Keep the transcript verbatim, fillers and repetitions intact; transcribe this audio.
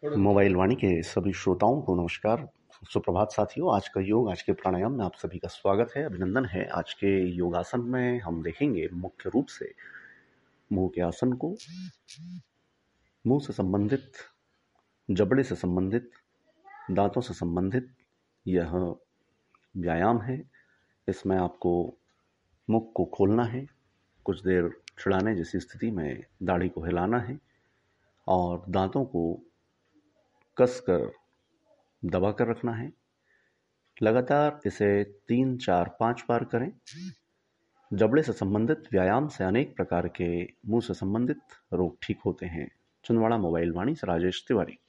Mobile वाणी के सभी श्रोताओं को नमस्कार, सुप्रभात साथियों। आज का योग, आज के प्राणायाम में आप सभी का स्वागत है, अभिनंदन है। आज के योगासन में हम देखेंगे मुख्य रूप से मुंह के आसन को। मुंह से संबंधित, जबड़े से संबंधित, दांतों से संबंधित यह व्यायाम है। इसमें आपको मुख को खोलना है, कुछ देर चिढ़ाने जैसी स्थिति में दाढ़ी को हिलाना है और दांतों को कसकर दबा कर रखना है। लगातार इसे तीन चार पाँच बार करें। जबड़े से संबंधित व्यायाम से अनेक प्रकार के मुंह से संबंधित रोग ठीक होते हैं। छिंदवाड़ा मोबाइल वाणी से राजेश तिवारी।